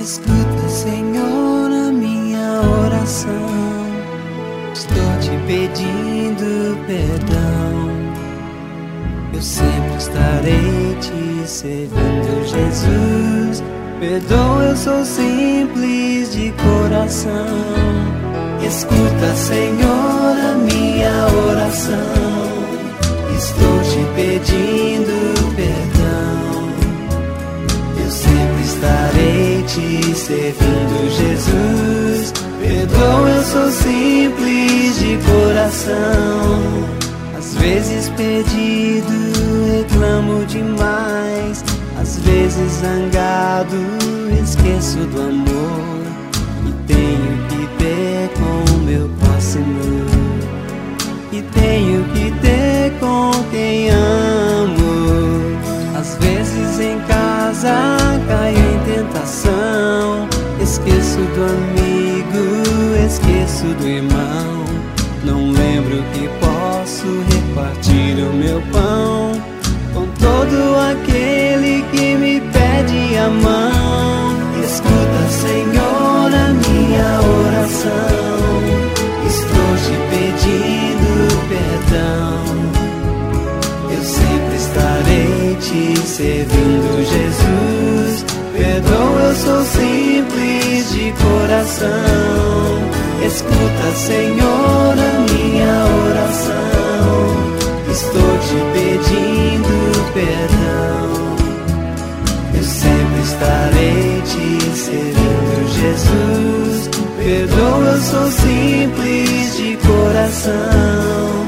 Escuta, Senhor, a minha oração. Estou te pedindo perdão. Eu sempre estarei te servindo, Jesus. Perdoa, eu sou simples de coração. Escuta, Senhor, a minha oração. Estou te pedindo perdão. Eu sempre estarei te servindo, Jesus. Perdoa, eu sou simples de coração. Às vezes perdido, reclamo demais. Às vezes zangado, esqueço do amor. E tenho que ter com o meu próximo. E tenho que ter com quem amo. Às vezes em casa caio em tentação. Esqueço do amigo, esqueço do irmão. Não lembro que posso repartir o meu pão com todo aquele que me pede a mão. Escuta, Senhor, a minha oração. Estou te pedindo perdão. Eu sempre estarei te servindo, Jesus. Perdoa, eu sou simples de coração. Escuta, Senhor, a minha oração. Estou te pedindo perdão. Eu sempre estarei te servindo, Jesus. Perdoa, eu sou simples de coração.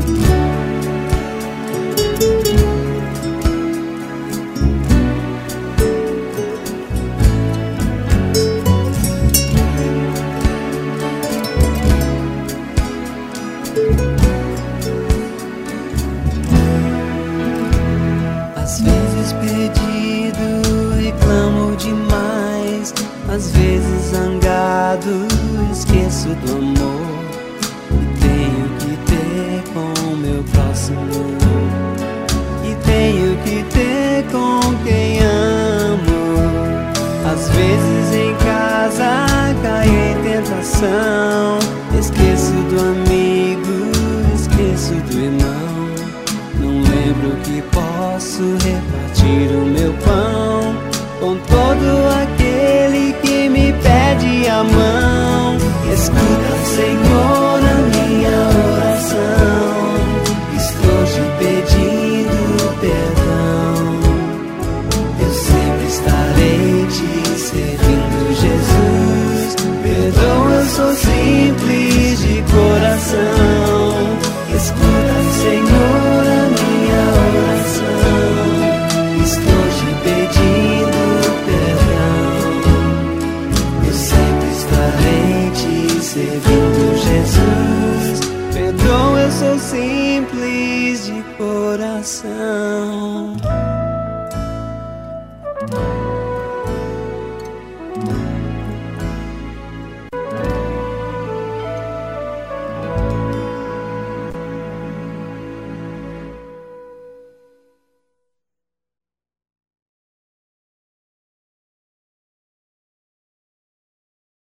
Às vezes perdido, reclamo demais. Às vezes zangado, esqueço do amor. E tenho que ter com o meu próximo. E tenho que ter com quem amo. Às vezes em casa caio em tentação. Esqueço do amigo, esqueço do irmão. Não lembro que posso repartir o meu pão com todo aquele que me pede a mão. Escuta, Senhor, a minha oração. Estou te pedindo perdão. Eu sempre estarei te servindo, Jesus. Perdoa, eu sou simples de coração. Escuta, Senhor, a minha oração. Estou te pedindo perdão. Eu sempre estarei te servindo, Jesus. Perdoa, eu sou simples de coração.